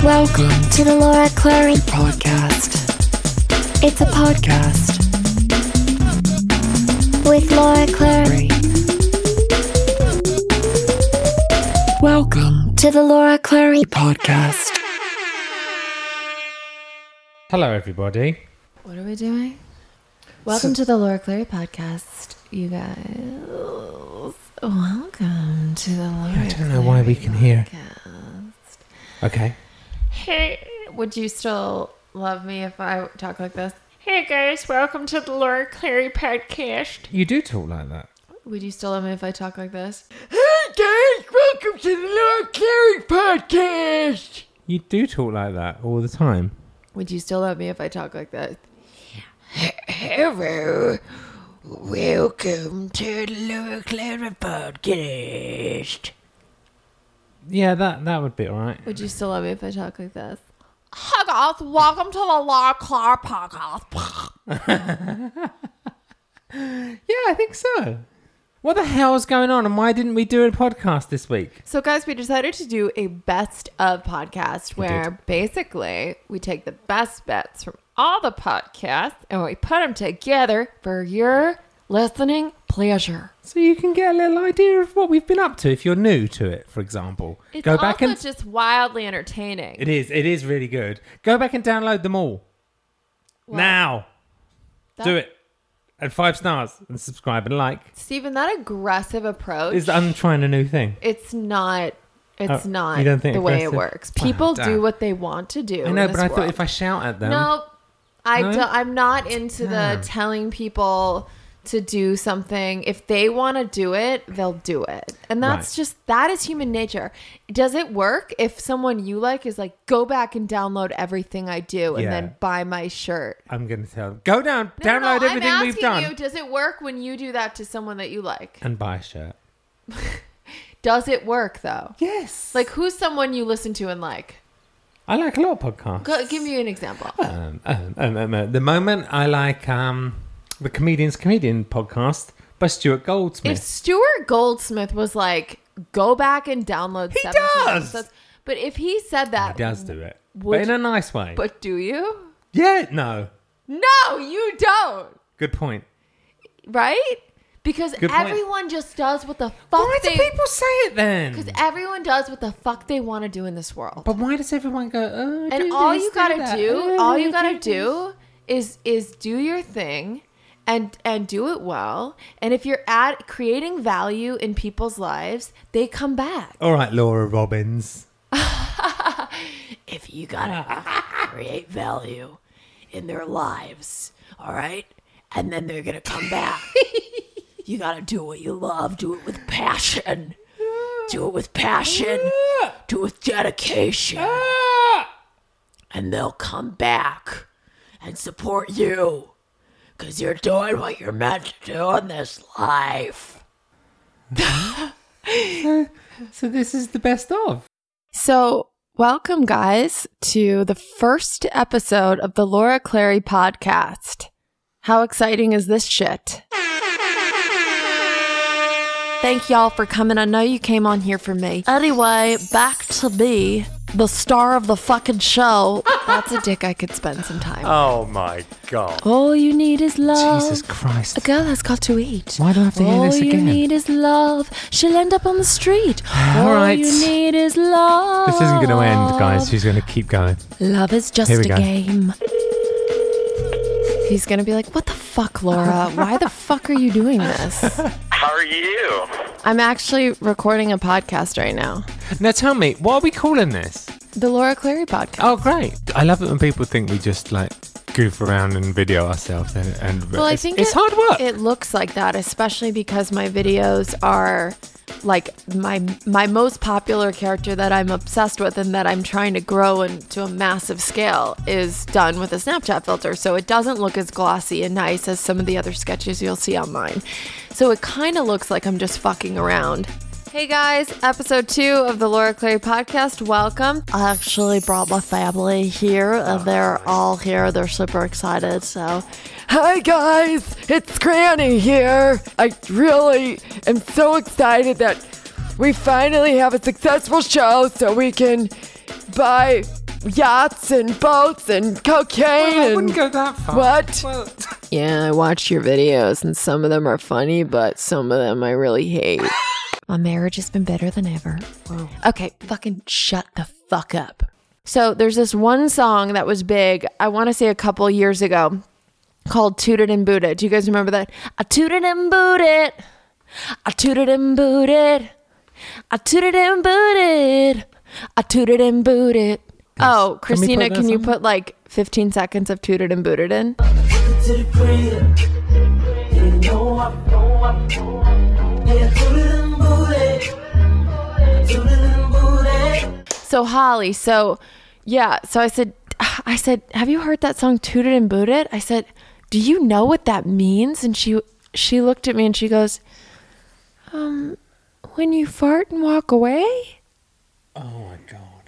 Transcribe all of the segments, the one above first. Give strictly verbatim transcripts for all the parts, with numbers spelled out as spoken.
Welcome to the Laura Clary Podcast. It's a podcast with Laura Clary. Welcome to the Laura Clary Podcast. Hello, everybody. What are we doing? Welcome so, to the Laura Clary Podcast, you guys. Welcome to the Laura I don't know Clary why we can hear. Podcast. Okay. Hey, would you still love me if I talk like this? Hey guys, welcome to the Laura Clary Podcast. You do talk like that. Would you still love me if I talk like this? Hey guys, welcome to the Laura Clary Podcast. You do talk like that all the time. Would you still love me if I talk like that? Hello, welcome to the Laura Clary Podcast. Yeah, that that would be alright. Would you still love me if I talk like this? Hi guys, welcome to the Laura Clary Podcast. Yeah, I think so. What the hell is going on, and why didn't we do a podcast this week? So, guys, we decided to do a best of podcast where we basically we take the best bits from all the podcasts and we put them together for your listening pleasure. So you can get a little idea of what we've been up to if you're new to it, for example. It's Go also back and just wildly entertaining. It is. It is really good. Go back and download them all. Well, now. that- Do it. And five stars and subscribe and like. Stephen, that aggressive approach Is I'm trying a new thing. It's not It's Oh, not you don't think the way it aggressive? works. Wow, People damn. do what they want to do. I know, in but this I thought world. if I shout at them. No, I No? do, I'm not into Damn. the telling people to do something. If they want to do it, they'll do it. And that's Right. just, that is human nature. Does it work if someone you like is like, go back and download everything I do and Yeah. then buy my shirt? I'm going to tell them. Go down, No, no, download no, everything I'm we've asking done. You, does it work when you do that to someone that you like? And buy a shirt. Does it work though? Yes. Like, who's someone you listen to and like? I like a lot of podcasts. Go, give me an example. Um, um, um, um, uh, the moment I like um, the Comedian's Comedian podcast by Stuart Goldsmith. If Stuart Goldsmith was like, go back and download He seventeen does! episodes, but if he said that, He does do it. Would But in a nice way. but do you? yeah, no. No, you don't. Good point. Right? Because Good point. everyone just does what the fuck Why do they. people say it then? Because everyone does what the fuck they want to do in this world. But why does everyone go, oh, And do all this, you do gotta that. do, Oh, all you gotta this." do is is do your thing. And and do it well. And if you're at creating value in people's lives, they come back. All right, Laura Robbins. If you gotta create value in their lives, all right? And then they're gonna come back. You gotta do what you love. Do it with passion. Do it with passion. Do it with dedication. And they'll come back and support you. Because you're doing what you're meant to do in this life. so, so this is the best of. So, welcome, guys, to the first episode of the Laura Clary Podcast. How exciting is this shit? Thank y'all for coming. I know you came on here for me. Anyway, back to me, the star of the fucking show. That's a dick I could spend some time. Oh my god. All you need is love. Jesus Christ. A girl has got to eat. Why do I have to hear All this you again? need is love. She'll end up on the street. All All right. you need is love. This isn't going to end, guys. She's going to keep going. Love is just Here we a go. game. He's going to be like, what the fuck, Laura? Why the fuck are you doing this? How are you? I'm actually recording a podcast right now. Now tell me, what are we calling this? The Laura Clary Podcast. Oh, great. I love it when people think we just, like, goof around and video ourselves. And, and Well, I it's, think it's it, hard work. It looks like that, especially because my videos are like my my most popular character that I'm obsessed with and that I'm trying to grow into a massive scale is done with a Snapchat filter. So it doesn't look as glossy and nice as some of the other sketches you'll see online. So it kind of looks like I'm just fucking around. Hey guys, episode two of the Laura Clary Podcast. Welcome. I actually brought my family here and they're all here. They're super excited. So, hi guys, it's Granny here. I really am so excited that we finally have a successful show so we can buy yachts and boats and cocaine. Well, I and wouldn't go that far. What? Well, Yeah, I watched your videos, and some of them are funny, but some of them I really hate. My marriage has been better than ever. Okay, fucking shut the fuck up. So there's this one song that was big, I want to say a couple years ago, called Toot It and Boot It. Do you guys remember that? I toot it and boot it. I toot it and boot it. I toot it and boot it. I toot it and boot it. Oh, Can we Christina, put can that you song? put like fifteen seconds of Toot It and Boot It in? So Holly, so yeah, so I said, I said, have you heard that song Toot It and Boot It? I said, do you know what that means? And she she looked at me and she goes, um, when you fart and walk away? oh my God.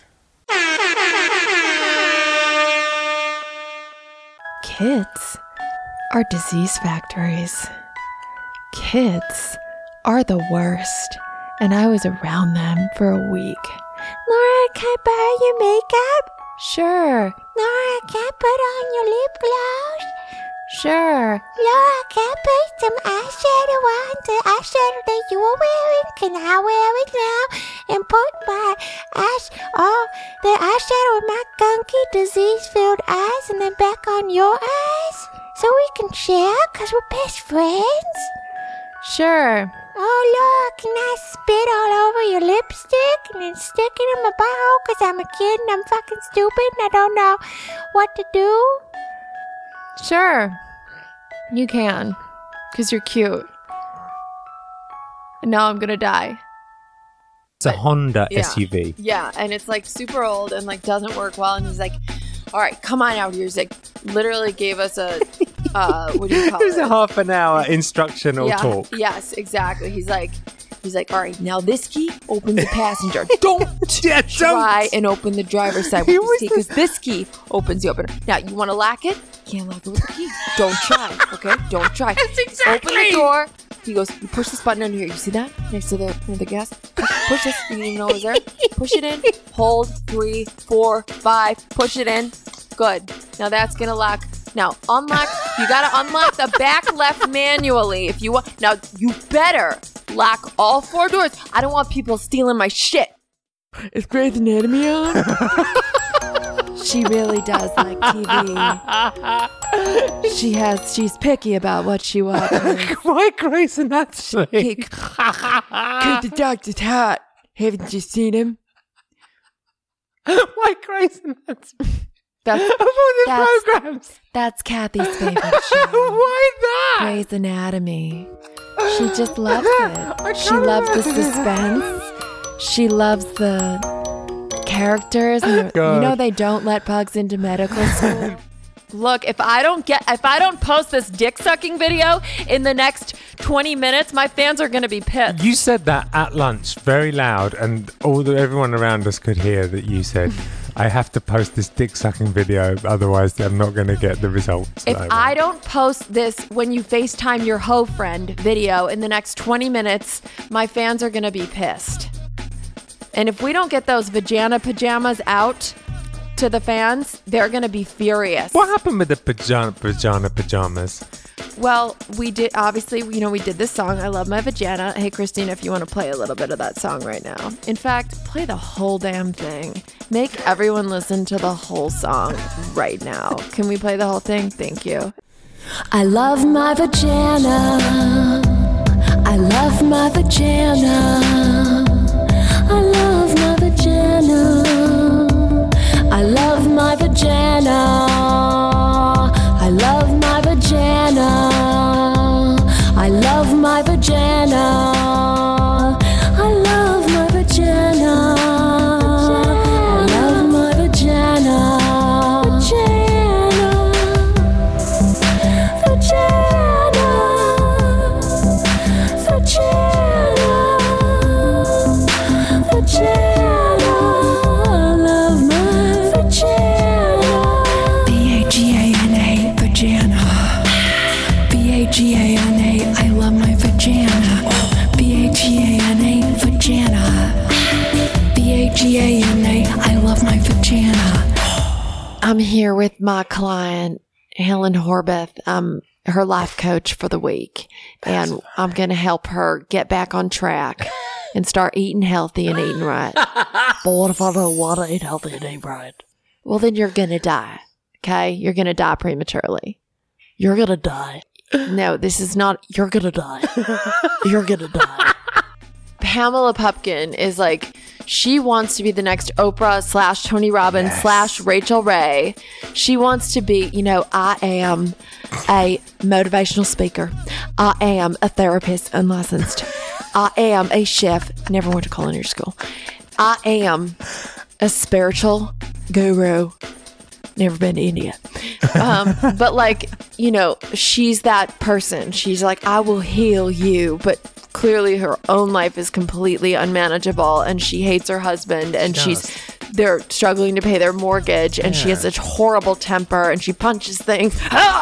Kids are disease factories. Kids are the worst. And I was around them for a week. Laura, can I borrow your makeup? Sure. Laura, can I put on your lip gloss? Sure. Laura, can I put some eyeshadow on the eyeshadow that you were wearing? Can I wear it now? And put my eyes, oh, the eyeshadow of my gunky disease-filled eyes and then back on your eyes? So we can share because we're best friends? Sure. Oh, Laura, can I spit all over your lipstick and then stick it in my butthole because I'm a kid and I'm fucking stupid and I don't know what to do? Sure. You can. Because you're cute. And now I'm going to die. It's a Honda yeah. S U V. Yeah, and it's like super old and like doesn't work well. And he's like, all right, come on out here. He's like, literally gave us a, uh, what do you call It was it? a half an hour instructional yeah, talk. Yes, exactly. He's like, he's like, all right, now this key opens the passenger. Don't Yeah, try and open the driver's side with Who this was key because this key opens the opener. Now, you want to lock it? Can't lock it with the key. Don't try, okay? Don't try. That's exactly. Open the door. He goes, you push this button under here. You see that? Next to the, near the gas? Push, push this. You didn't even know it was there. Push it in. Hold. Three, four, five. Push it in. Good. Now that's going to lock. Now, unlock. You got to unlock the back left manually if you want. Now, you better lock all four doors. I don't want people stealing my shit. Is Grey's Anatomy on? She really does like T V. She has. She's picky about what she watches. Why Grey's Anatomy? Kate, Kate the doctor's hot. Haven't you seen him? Why Grey's Anatomy? That's Of all the That's- programs. that's Kathy's favorite show. Why that? Grey's Anatomy. She just loves it. I She can't loves the remember. suspense. She loves the characters. And the- you God. know they don't let bugs into medical school. Look, if I don't get, if I don't post this dick sucking video in the next twenty minutes, my fans are gonna be pissed. You said that at lunch very loud, and all the, everyone around us could hear that you said, I have to post this dick sucking video, otherwise I'm not going to get the results. If that I want." don't post this when you FaceTime your hoe friend video in the next twenty minutes, my fans are going to be pissed. And if we don't get those vagina pajamas out to the fans, they're going to be furious. What happened with the pajama, pajama pajamas? Well, we did, obviously, you know, we did this song, I Love My Vagina. Hey, Christina, if you want to play a little bit of that song right now. In fact, play the whole damn thing. Make everyone listen to the whole song right now. Can we play the whole thing? Thank you. I love my vagina. I love my vagina. I love my vagina. I love my vagina. I love my vagina. I love my vagina. I love my vagina. I love my vagina. Vagina. Vagina. Vagina. Vagina. I love my vagina. V A G A N A, vagina. V A G A N A, I love my vagina. V A G A N A, vagina. V A G A N A, I love my vagina. I'm here with my client, Helen Horbeth. I'm her life coach for the week. That's and I'm going to help her get back on track and start eating healthy and eating right. But what if I don't want to eat healthy and eat right? Well, then you're going to die. Okay? You're going to die prematurely. You're going to die. No, this is not. You're going to die. You're going to die. Pamela Pupkin is like, she wants to be the next Oprah slash Tony Robbins Yes. slash Rachel Ray. She wants to be, you know, I am a motivational speaker. I am a therapist, unlicensed. I am a chef. Never went to culinary school. I am a spiritual guru. Never been to India. Um, but like, you know, she's that person. She's like, I will heal you. But clearly her own life is completely unmanageable and she hates her husband and She she's, they're struggling to pay their mortgage and she Yeah. has such horrible temper and she punches things.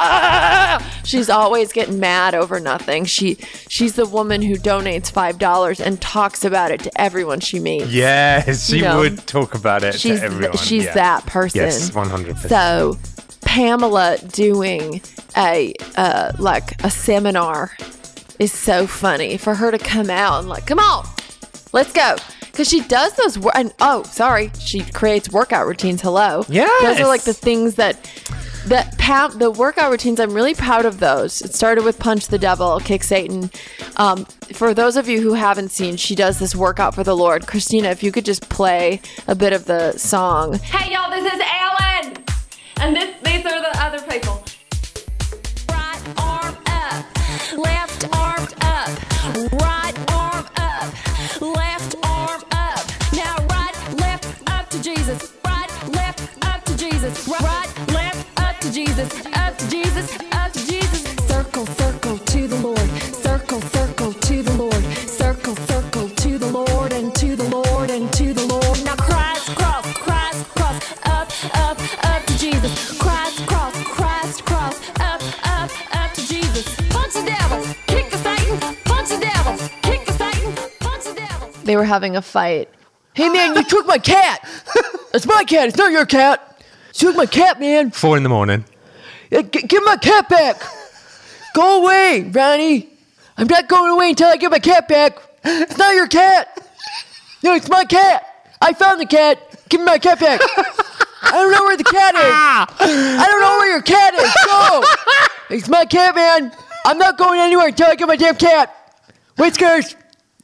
She's always getting mad over nothing. She, she's the woman who donates five dollars and talks about it to everyone she meets. Yes, she You know, would talk about it She's to everyone. she's yeah. that person. Yes, one hundred percent. So Pamela doing a uh, like a seminar is so funny for her to come out and like, come on, let's go. Because she does those, wor- and oh, sorry, she creates workout routines. Hello. Yes. Those are like the things that, that Pam, the workout routines, I'm really proud of those. It started with Punch the Devil, Kick Satan. Um, for those of you who haven't seen, she does this workout for the Lord. Christina, if you could just play a bit of the song. Hey y'all, this is Ellen, and this, these are the other people. Right arm up, left arm up, right arm up, left arm up. Now right, left, up to Jesus. Right, left, up to Jesus. Right, left, up to Jesus. Up to Jesus, up to Jesus. Circle, circle to the Lord. Circle, circle to the Lord. Circle, circle to the Lord and to the Lord and to the Lord. Now Christ cross, Christ cross, up, up, up to Jesus. Christ cross, Christ cross, up, up, up to Jesus. Punch the devil, kick the Satan. Punch the devil, kick the Satan. Punch the devil. They were having a fight. Hey, man, you took my cat. It's my cat. It's not your cat. You took my cat, man. Four in the morning. Yeah, g- give my cat back. Go away, Ronnie. I'm not going away until I get my cat back. It's not your cat. No, it's my cat. I found the cat. Give me my cat back. I don't know where the cat is. I don't know where your cat is. Go. It's my cat, man. I'm not going anywhere until I get my damn cat. Whiskers.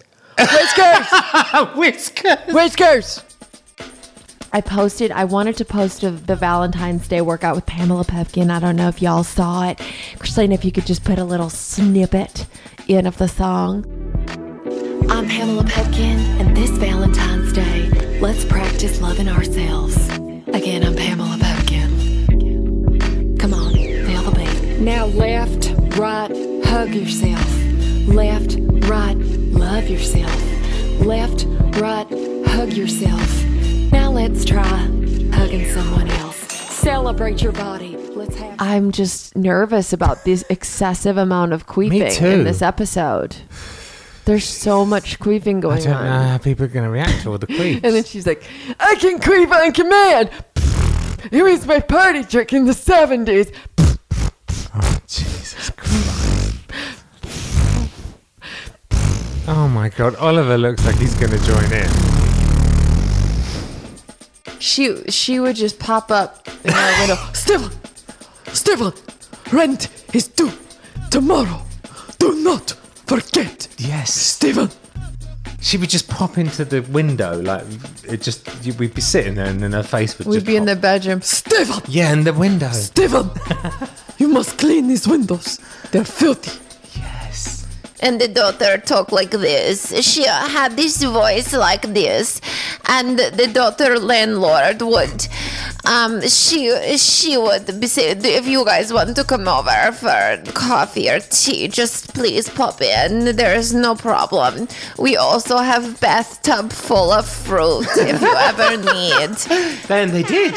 Whiskers. Whiskers. Whiskers. I posted, I wanted to post a, the Valentine's Day workout with Pamela Pupkin. I don't know if y'all saw it. Christina, if you could just put a little snippet in of the song. I'm Pamela Pupkin, and this Valentine's Day, let's practice loving ourselves. Again, I'm Pamela Pupkin. Come on, feel the beat. Now left, right, hug yourself. Left, right, love yourself. Left, right, hug yourself. Now let's try hugging someone else. Celebrate your body. Let's have. I'm just nervous about this excessive amount of queefing too. in this episode. There's so much queefing I going don't on. know how people are going to react to all the queefs. And then she's like, I can queef on command. It was my party trick in the seventies. Oh, Jesus Christ. Oh my God, Oliver looks like he's going to join in. She she would just pop up in our window. Stefan. Stefan. Rent is due tomorrow. Do not forget. Yes. Stefan. She would just pop into the window, like, it just, we'd be sitting there and then her face would We'd just be in the pop. bedroom. Stefan. Yeah, in the window. Stefan. You must clean these windows. They're filthy. Yes. And the daughter talked like this. She had this voice like this, and the daughter landlord would, um, she she would be say, if you guys want to come over for coffee or tea, just please pop in. There is no problem. We also have bathtub full of fruit if you ever need. Then they did.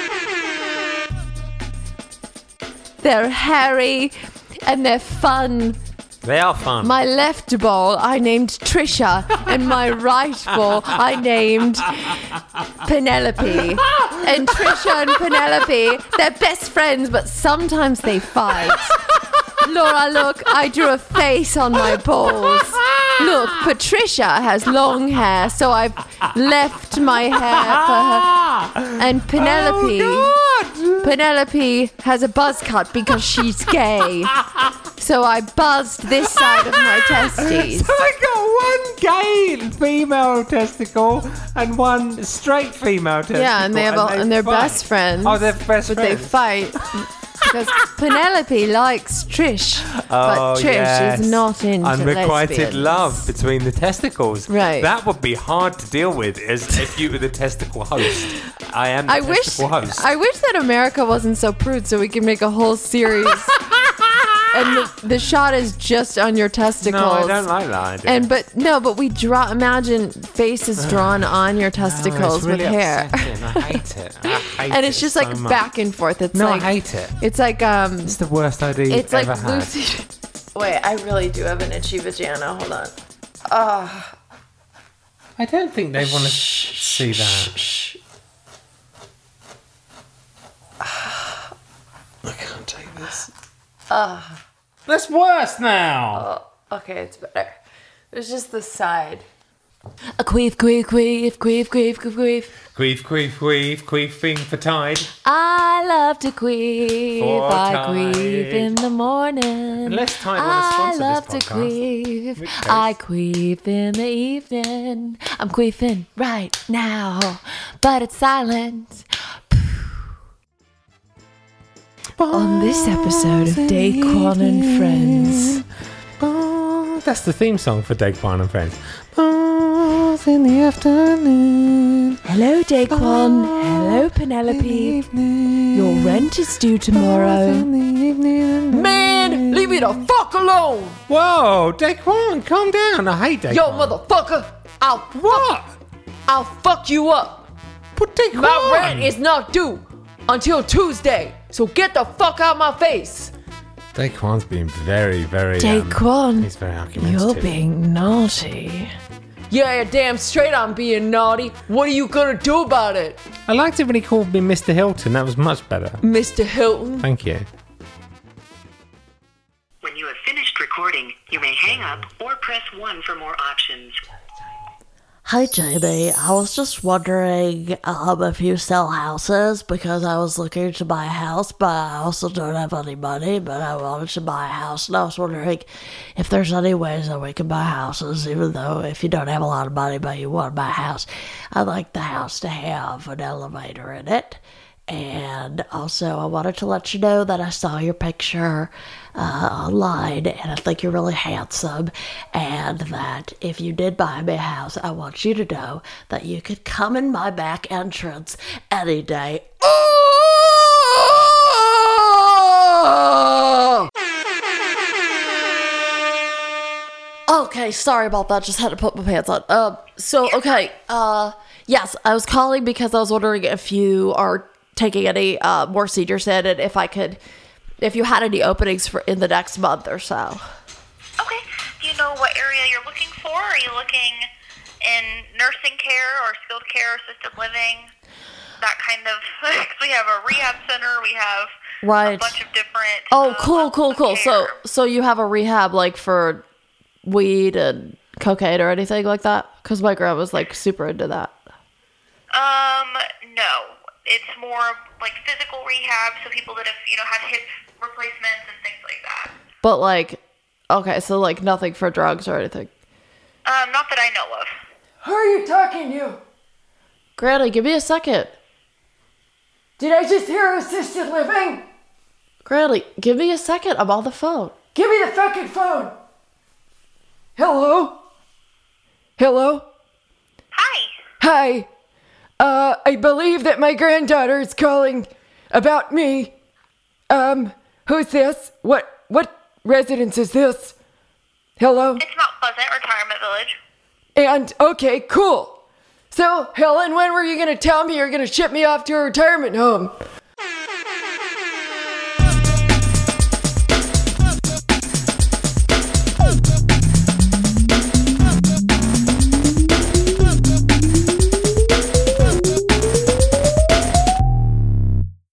They're hairy and they're fun. They are fun. My left ball I named Trisha, and my right ball I named Penelope. and Trisha and Penelope, they're best friends, but sometimes they fight. Laura, look, I drew a face on my balls. Look, Patricia has long hair, so I've left my hair for her. And Penelope, Oh, Penelope has a buzz cut because she's gay. So I buzzed this side of my testes. So I got one gay female testicle and one straight female testicle. Yeah, and they have a, and they're fight. best friends. Oh, they're best but friends. they fight because Penelope likes Trish, Oh, but Trish yes. is not into Unrequited lesbians. love between the testicles. Right. That would be hard to deal with as if you were the testicle host. I am the I wish testicle host. I wish that America wasn't so prude, so we could make a whole series. And the, the shot is just on your testicles. no, I don't like that idea. And but no, but we draw. Imagine faces drawn on your testicles No, it's really with hair, upsetting. I hate it. I hate and it's it just so like much. back and forth. It's No, like I hate it. it's like um, It's the worst idea it's you've like ever had. Lucy. Wait, I really do have an itchy vagina. Hold on. Ah, I don't think they want to see that. I can't take this. ah. That's worse now. Oh, okay, it's better. There's just the side. A queef, queef, queef, queef, queef, queef, queef. Queef, queef, queef, queefing for tide. I love to queef. For I Tide. queef in the morning. Unless Tide wanna I sponsor this love to podcast. queef. which case- I queef in the evening. I'm queefing right now, but it's silent. On this episode of Daquan and Friends. That's the theme song for Daquan and Friends. Balls in the afternoon. Hello, Daquan. Hello, Penelope. Your rent is due tomorrow. Man, leave me the fuck alone! Whoa, Daquan, calm down. I hate Daquan. Yo, motherfucker! I'll What? I'll fuck you up. But Daquan. My rent is not due until Tuesday, so get the fuck out my face. Daquan's been very, very. Um, Daquan, he's very argumentative. you're being naughty. Yeah, damn straight I'm being naughty. What are you gonna do about it, I liked it when he called me Mister Hilton. That was much better. Mister Hilton? Thank you. When you have finished recording, you may hang up or press one for more options. Hi, Jamie. I was just wondering um, if you sell houses because I was looking to buy a house, but I also don't have any money, but I wanted to buy a house, and I was wondering if there's any ways that we can buy houses, even though if you don't have a lot of money, but you want to buy a house. I'd like the house to have an elevator in it. And also, I wanted to let you know that I saw your picture uh, online, and I think you're really handsome, and that if you did buy me a house, I want you to know that you could come in my back entrance any day. Okay, sorry about that. Just had to put my pants on. Uh, so, okay, uh, yes, I was calling because I was wondering if you are taking any uh, more seniors in, and if I could, if you had any openings for in the next month or so. Okay. Do you know what area you're looking for? Are you looking in nursing care or skilled care, assisted living? That kind of, cause we have a rehab center, we have Right. a bunch of different. Oh, uh, cool, levels cool, of cool. So, care. so you have a rehab like for weed and cocaine or anything like that? Because my grandma's like super into that. Um, no. It's more like physical rehab, so people that have, you know, had hip replacements and things like that. But like, okay, so like nothing for drugs or anything. Um, not that I know of. Who are you talking to? Granny, give me a second. Did I just hear assisted living? Granny, give me a second. I'm on the phone. Give me the fucking phone. Hello? Hello? Hi. Hi. Uh, I believe that my granddaughter is calling about me. Um, who's this? What, what residence is this? Hello? It's Mount Pleasant Retirement Village. And, okay, cool. So, Helen, when were you gonna tell me you're gonna ship me off to a retirement home?